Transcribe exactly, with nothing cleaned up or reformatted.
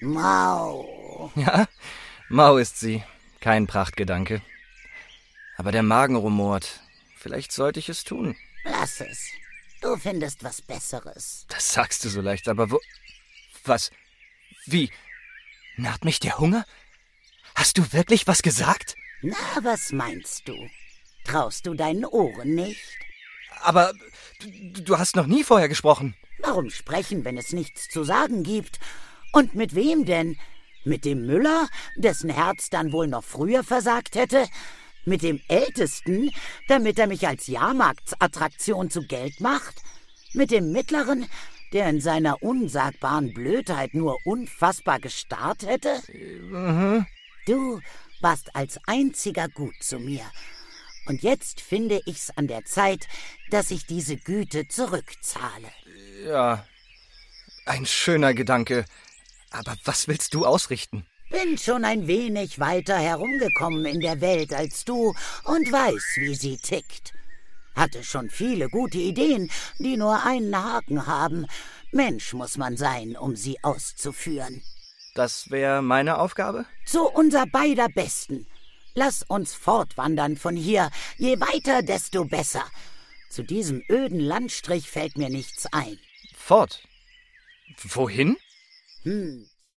Mau. Ja, mau ist sie. Kein Prachtgedanke. Aber der Magen rumort. Vielleicht sollte ich es tun. Lass es. Du findest was Besseres. Das sagst du so leicht, aber wo... Was? Wie? Naht mich der Hunger? Hast du wirklich was gesagt? Na, was meinst du? Traust du deinen Ohren nicht? Aber du, du hast noch nie vorher gesprochen. Warum sprechen, wenn es nichts zu sagen gibt? Und mit wem denn? Mit dem Müller, dessen Herz dann wohl noch früher versagt hätte? Mit dem Ältesten, damit er mich als Jahrmarktsattraktion zu Geld macht? Mit dem Mittleren, der in seiner unsagbaren Blödheit nur unfassbar gestarrt hätte? Mhm. Du warst als einziger gut zu mir. Und jetzt finde ich's an der Zeit, dass ich diese Güte zurückzahle. Ja, ein schöner Gedanke. Aber was willst du ausrichten? Bin schon ein wenig weiter herumgekommen in der Welt als du und weiß, wie sie tickt. Hatte schon viele gute Ideen, die nur einen Haken haben. Mensch muss man sein, um sie auszuführen. Das wäre meine Aufgabe? Zu unser beider Besten. Lass uns fortwandern von hier. Je weiter, desto besser. Zu diesem öden Landstrich fällt mir nichts ein. Fort? Wohin? Hm,